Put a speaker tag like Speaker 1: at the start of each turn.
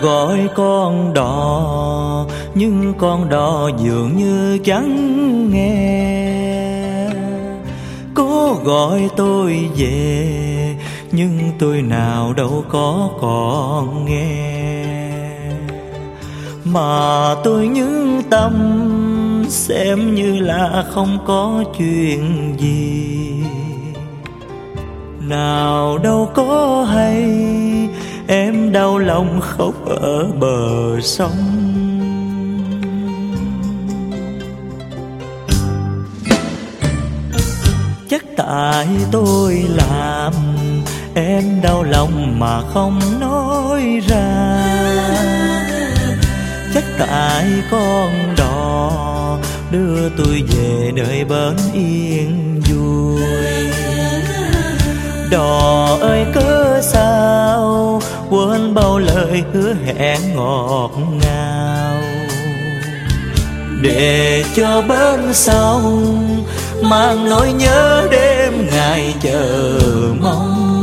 Speaker 1: gọi con đò, nhưng con đò dường như chẳng nghe. Cố gọi tôi về, nhưng tôi nào đâu có còn nghe. Mà tôi nhẫn tâm xem như là không có chuyện gì. Nào đâu có hay em đau lòng khóc ở bờ sông. Chắc tại tôi làm em đau lòng mà không nói ra. Chắc tại con đò đưa tôi về nơi bến yên vui. Đò ơi cớ sao quên bao lời hứa hẹn ngọt ngào, để cho bến sông mang nỗi nhớ đêm ngày chờ mong.